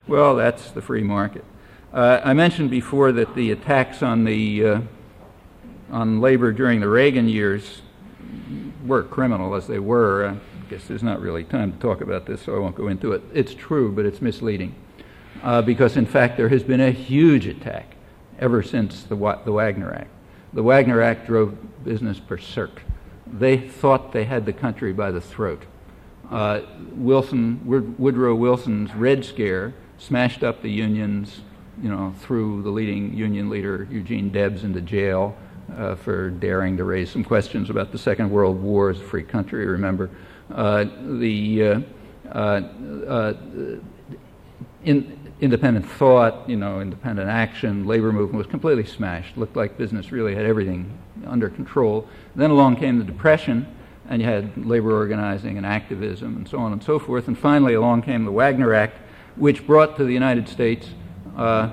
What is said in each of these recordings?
Well, that's the free market. I mentioned before that the attacks on labor during the Reagan years were criminal as they were. I guess there's not really time to talk about this, so I won't go into it. It's true, but it's misleading. Because, in fact, there has been a huge attack ever since the Wagner Act. The Wagner Act drove business berserk. They thought they had the country by the throat. Woodrow Wilson's Red Scare smashed up the unions, threw the leading union leader, Eugene Debs, into jail for daring to raise some questions about the Second World War as a free country, remember. Independent thought, independent action, labor movement was completely smashed. Looked like business really had everything under control. Then along came the Depression, and you had labor organizing and activism and so on and so forth. And finally along came the Wagner Act, which brought to the United States the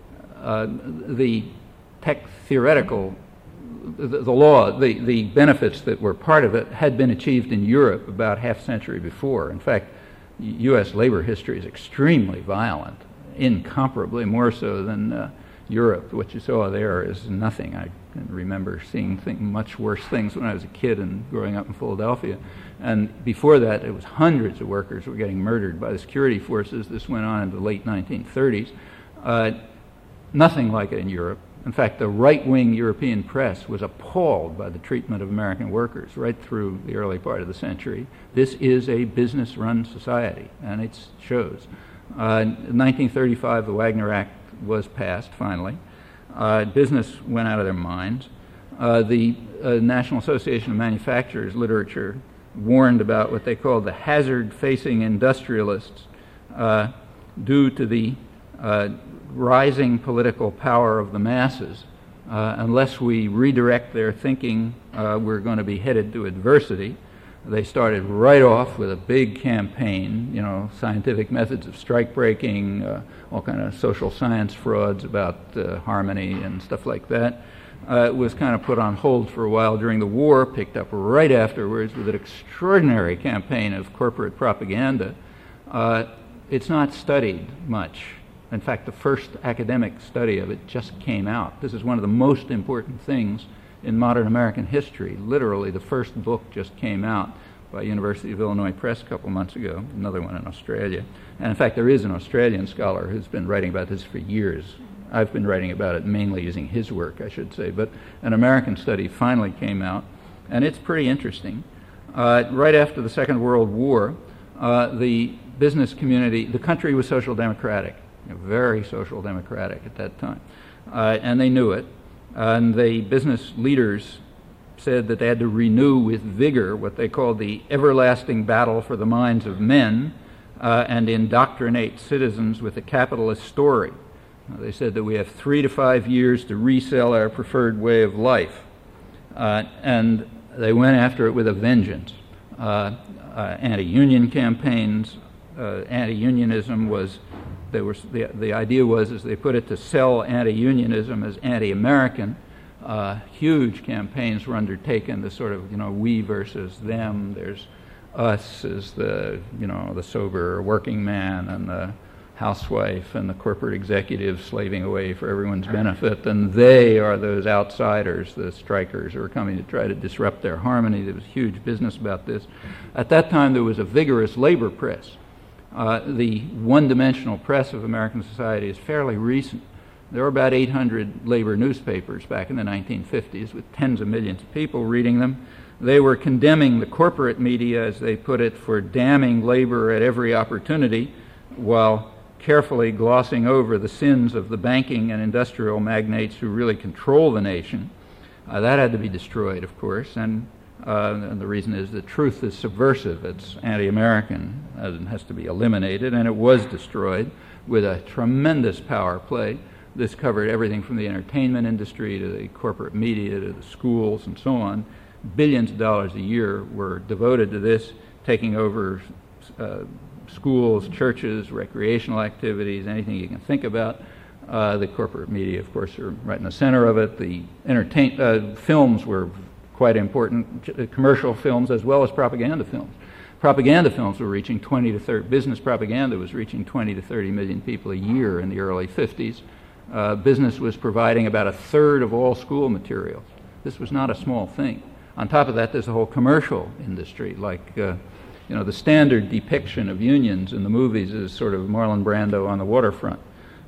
theoretical, the law, the benefits that were part of it had been achieved in Europe about half a century before. In fact, U.S. labor history is extremely violent, incomparably more so than Europe. What you saw there is nothing. I can remember seeing much worse things when I was a kid and growing up in Philadelphia. And before that, it was hundreds of workers were getting murdered by the security forces. This went on in the late 1930s. Nothing like it in Europe. In fact, the right-wing European press was appalled by the treatment of American workers right through the early part of the century. This is a business-run society, and it shows. In 1935, the Wagner Act was passed, finally. Business went out of their minds. The National Association of Manufacturers literature warned about what they called the hazard facing industrialists due to the rising political power of the masses. Unless we redirect their thinking, we're going to be headed to adversity. They started right off with a big campaign, scientific methods of strike breaking, all kind of social science frauds about harmony and stuff like that. It was kind of put on hold for a while during the war, picked up right afterwards with an extraordinary campaign of corporate propaganda. It's not studied much. In fact, the first academic study of it just came out. This is one of the most important things in modern American history. Literally, the first book just came out by University of Illinois Press a couple months ago, another one in Australia. And in fact, there is an Australian scholar who's been writing about this for years. I've been writing about it mainly using his work, I should say. But an American study finally came out, and it's pretty interesting. Right after the Second World War, the business community, the country was social democratic. Very social democratic at that time. And they knew it. And the business leaders said that they had to renew with vigor what they called the everlasting battle for the minds of men and indoctrinate citizens with the capitalist story. They said that we have 3 to 5 years to resell our preferred way of life. And they went after it with a vengeance. Anti-union campaigns, anti-unionism was... the idea was, as they put it, to sell anti-unionism as anti-American. Huge campaigns were undertaken, the sort of, we versus them. There's us as the sober working man and the housewife and the corporate executive slaving away for everyone's benefit, and they are those outsiders, the strikers who are coming to try to disrupt their harmony. There was huge business about this. At that time, there was a vigorous labor press. The one-dimensional press of American society is fairly recent. There were about 800 labor newspapers back in the 1950s with tens of millions of people reading them. They were condemning the corporate media, as they put it, for damning labor at every opportunity, while carefully glossing over the sins of the banking and industrial magnates who really control the nation. That had to be destroyed, of course, and the reason is that truth is subversive. It's anti-American and has to be eliminated, and it was destroyed with a tremendous power play. This covered everything from the entertainment industry to the corporate media to the schools and so on. Billions of dollars a year were devoted to this, taking over schools, churches, recreational activities, anything you can think about. The corporate media, of course, are right in the center of it. The films were quite important, commercial films as well as propaganda films. propaganda films were reaching 20 to 30, business propaganda was reaching 20 to 30 million people a year in the early 50s. Business was providing about a third of all school materials. This was not a small thing. On top of that, there's the whole commercial industry, like the standard depiction of unions in the movies is sort of Marlon Brando on the waterfront.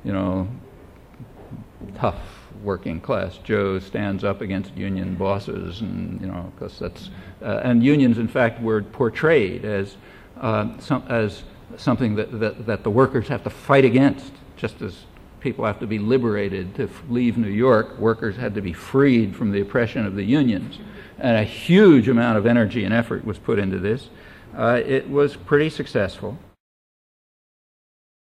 Tough working class Joe stands up against union bosses, and because that's and unions, in fact, were portrayed as something that the workers have to fight against, just as people have to be liberated to leave New York. Workers had to be freed from the oppression of the unions, and a huge amount of energy and effort was put into this. It was pretty successful.